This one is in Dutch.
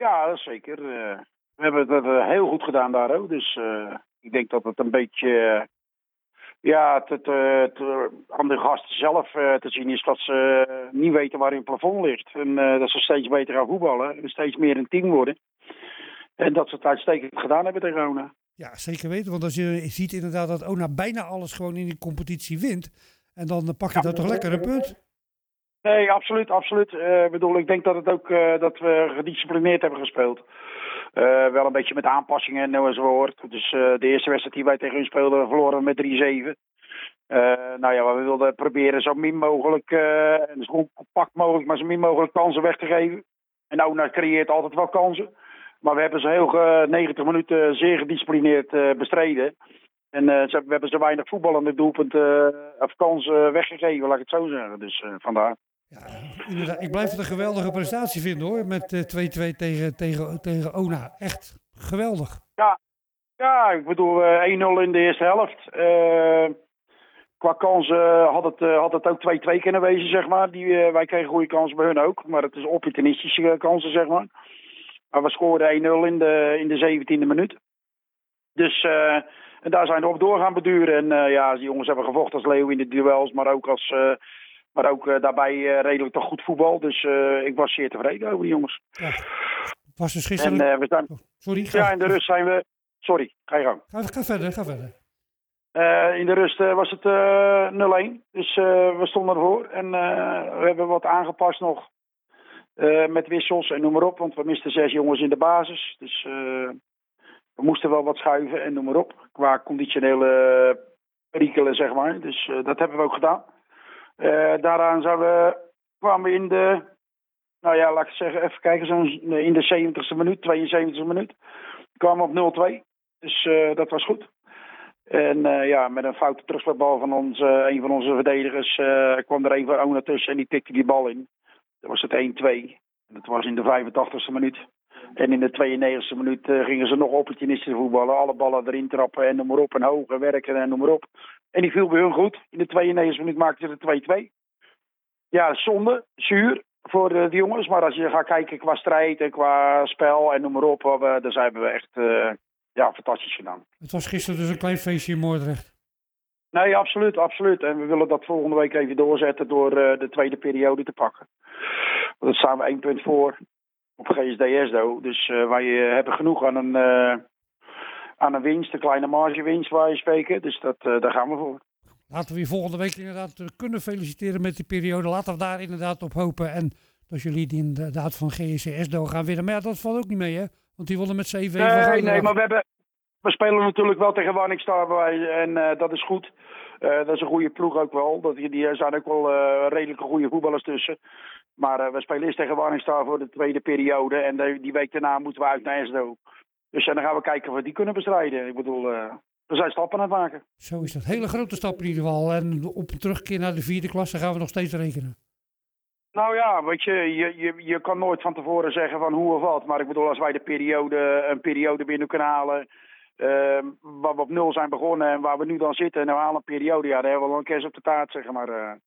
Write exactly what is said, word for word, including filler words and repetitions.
Ja, zeker. Uh, we hebben het uh, heel goed gedaan daar ook. Dus uh, ik denk dat het een beetje... Uh, ja, het, het, uh, het, uh, aan de gasten zelf uh, te zien is dat ze uh, niet weten waar hun plafond ligt. En uh, dat ze steeds beter gaan voetballen. En steeds meer een team worden. En dat ze het uitstekend gedaan hebben tegen Ona. Ja, zeker weten. Want als je ziet inderdaad dat Ona bijna alles gewoon in die competitie wint. En dan pak je ja. dat toch lekker een punt. Nee, absoluut, absoluut. Uh, bedoel, ik denk dat het ook uh, dat we gedisciplineerd hebben gespeeld. Uh, wel een beetje met aanpassingen en zo hoort. Dus uh, de eerste wedstrijd die wij tegen hun speelden, verloren met drie zeven. Uh, nou ja, we wilden proberen zo min mogelijk, uh, en zo compact mogelijk, maar zo min mogelijk kansen weg te geven. En Ona creëert altijd wel kansen. Maar we hebben ze heel uh, negentig minuten zeer gedisciplineerd uh, bestreden. En uh, ze, we hebben zo weinig voetballende doelpunten uh, of kansen weggegeven, laat ik het zo zeggen. Dus uh, vandaar. Ja, inderdaad. Ik blijf het een geweldige prestatie vinden hoor, met uh, twee-twee tegen, tegen, tegen Ona. Echt geweldig. Ja, ja ik bedoel uh, één nul in de eerste helft. Uh, qua kansen had het, uh, had het ook twee-twee kunnen wezen, zeg maar. Die, uh, wij kregen goede kansen bij hun ook, maar het is opportunistische kansen, zeg maar. Maar we scoorden één nul in de, in de zeventiende minuut. Dus uh, en daar zijn we op door gaan beduren. En uh, ja, die jongens hebben gevochten als leeuw in de duels, maar ook als... Uh, Maar ook uh, daarbij uh, redelijk toch goed voetbal. Dus uh, ik was zeer tevreden over die jongens. Ja. Was dus gisteren... En, uh, we zijn... oh, sorry. Ga... Ja, in de rust zijn we... Sorry, ga je gang. Ga, ga verder, ga verder. Uh, in de rust uh, was het uh, nul één. Dus uh, we stonden ervoor. En uh, we hebben wat aangepast nog. Uh, met wissels en noem maar op. Want we misten zes jongens in de basis. Dus uh, we moesten wel wat schuiven en noem maar op. Qua conditionele perikelen, zeg maar. Dus uh, dat hebben we ook gedaan. Uh, daaraan zijn we, kwamen we in de, nou ja, laat ik zeggen, even kijken, zo'n in de zeventigste minuut, tweeënzeventigste minuut, kwamen we op nul twee. Dus uh, dat was goed. En uh, ja, met een foute terugspelbal van ons, uh, een van onze verdedigers, uh, kwam er een van Ona tussen en die tikte die bal in. Dat was het één twee. Dat was in de vijfentachtigste minuut. En in de tweeënnegentigste minuut uh, gingen ze nog opportunistisch voetballen. Alle ballen erin trappen en noem maar op. En hoger werken en noem maar op. En die viel bij hun goed. In de tweeënnegentigste minuut maakten ze de twee twee. Ja, zonde, zuur voor uh, die jongens. Maar als je gaat kijken qua strijd en qua spel en noem maar op. Uh, dan zijn we echt uh, ja, fantastisch gedaan. Het was gisteren dus een klein feestje in Moordrecht. Nee, absoluut, absoluut. En we willen dat volgende week even doorzetten door uh, de tweede periode te pakken. Want dan staan we één punt voor op G S D S D O. Dus uh, wij uh, hebben genoeg aan een, uh, aan een winst, een kleine margewinst waar je spreken. Dus dat, uh, daar gaan we voor. Laten we je volgende week inderdaad kunnen feliciteren met die periode. Laten we daar inderdaad op hopen. En dat jullie die inderdaad van G S D S D O gaan winnen. Maar ja, dat valt ook niet mee hè. Want die wonnen met zeven Nee, nee, nee, maar we hebben... We spelen natuurlijk wel tegen Wannigstar en uh, dat is goed. Uh, dat is een goede ploeg ook wel. Dat, die zijn ook wel uh, redelijke goede voetballers tussen. Maar uh, we spelen eerst tegen Wannigstar voor de tweede periode. En de, die week daarna moeten we uit naar S D O. Dus uh, dan gaan we kijken of we die kunnen bestrijden. Ik bedoel, uh, we zijn stappen aan het maken. Zo is dat. Hele grote stap in ieder geval. En op een terugkeer naar de vierde klasse gaan we nog steeds rekenen. Nou ja, weet je, je, je, je kan nooit van tevoren zeggen van hoe of wat. Maar ik bedoel, als wij de periode, een periode binnen kunnen halen... Uh, waar we op nul zijn begonnen en waar we nu dan zitten en we halen een periode, ja, daar hebben we wel een kerst op de taart, zeg maar. Uh.